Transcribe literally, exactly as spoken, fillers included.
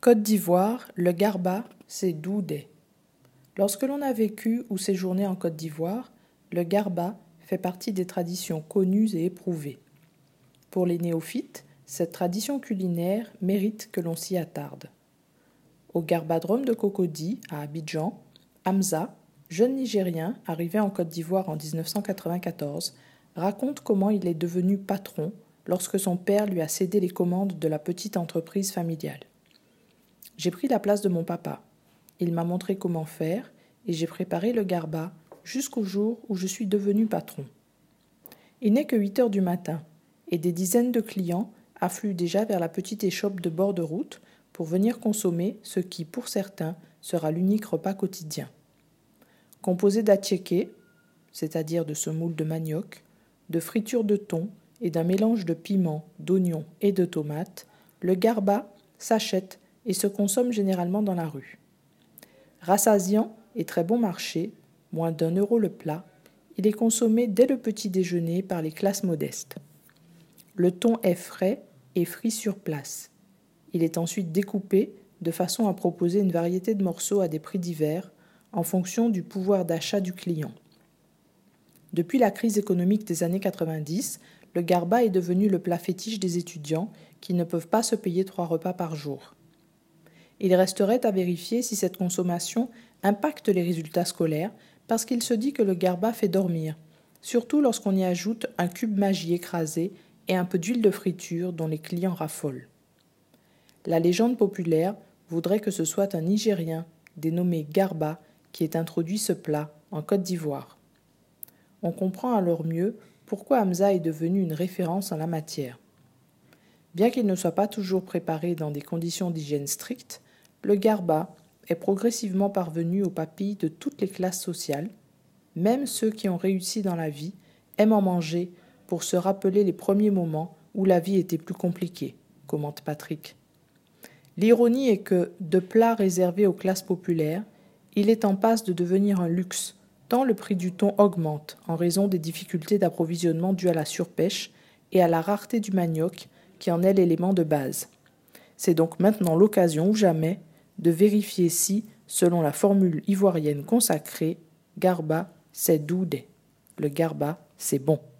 Côte d'Ivoire, le garba, c'est doudé. Lorsque l'on a vécu ou séjourné en Côte d'Ivoire, le garba fait partie des traditions connues et éprouvées. Pour les néophytes, cette tradition culinaire mérite que l'on s'y attarde. Au Garbadrome de Cocody, à Abidjan, Hamza, jeune Nigérien arrivé en Côte d'Ivoire en dix-neuf cent quatre-vingt-quatorze, raconte comment il est devenu patron lorsque son père lui a cédé les commandes de la petite entreprise familiale. J'ai pris la place de mon papa. Il m'a montré comment faire et j'ai préparé le garba jusqu'au jour où je suis devenu patron. Il n'est que huit heures du matin et des dizaines de clients affluent déjà vers la petite échoppe de bord de route pour venir consommer ce qui, pour certains, sera l'unique repas quotidien. Composé d'attiéké, c'est-à-dire de semoule de manioc, de friture de thon et d'un mélange de piments, d'oignons et de tomates, le garba s'achète et se consomme généralement dans la rue. Rassasiant et très bon marché, moins d'un euro le plat, il est consommé dès le petit déjeuner par les classes modestes. Le thon est frais et frit sur place. Il est ensuite découpé de façon à proposer une variété de morceaux à des prix divers en fonction du pouvoir d'achat du client. Depuis la crise économique des années quatre-vingt-dix, le garba est devenu le plat fétiche des étudiants qui ne peuvent pas se payer trois repas par jour. Il resterait à vérifier si cette consommation impacte les résultats scolaires parce qu'il se dit que le garba fait dormir, surtout lorsqu'on y ajoute un cube Maggi écrasé et un peu d'huile de friture dont les clients raffolent. La légende populaire voudrait que ce soit un Nigérien dénommé Garba qui ait introduit ce plat en Côte d'Ivoire. On comprend alors mieux pourquoi Hamza est devenu une référence en la matière. Bien qu'il ne soit pas toujours préparé dans des conditions d'hygiène strictes, le garba est progressivement parvenu aux papilles de toutes les classes sociales. Même ceux qui ont réussi dans la vie aiment en manger pour se rappeler les premiers moments où la vie était plus compliquée, commente Patrick. L'ironie est que, de plat réservé aux classes populaires, il est en passe de devenir un luxe, tant le prix du thon augmente en raison des difficultés d'approvisionnement dues à la surpêche et à la rareté du manioc qui en est l'élément de base. C'est donc maintenant l'occasion ou jamais de vérifier si, selon la formule ivoirienne consacrée, garba c'est doudé. Le garba, c'est bon.